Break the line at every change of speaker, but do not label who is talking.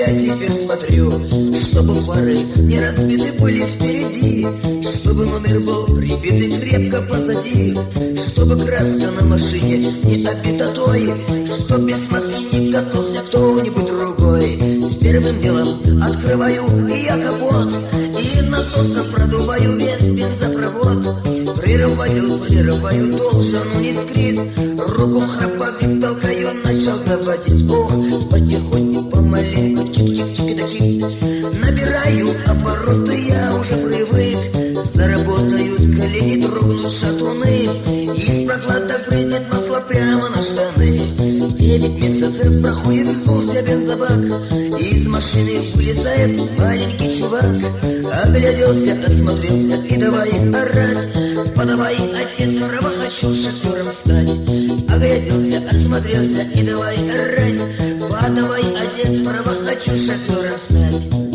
я теперь смотрю, чтобы фары не разбиты были впереди, чтобы номер был прибит и крепко позади, чтобы краска на машине не обита той, чтоб без маски не вкатился кто-нибудь другой. Первым делом открываю я капот и насосом продуваю весь бензопровод. Прерываю, должен он искрит, руку в храповик толкаю, начал заводить. Ох, потихоньку, помаленьку, чик-чик-чик да чик. Набираю обороты, я уже привык. Заработают колени, дрогнут шатуны, из прокладок брызнет масло прямо на штаны. 9 месяцев проходит, сдулся бензобак, из машины вылезает маленький чувак. Огляделся, осмотрелся и давай орать: подавай, отец, право хочу шофером стать. Огляделся, осмотрелся и давай орать: подавай, отец, право хочу шофером стать.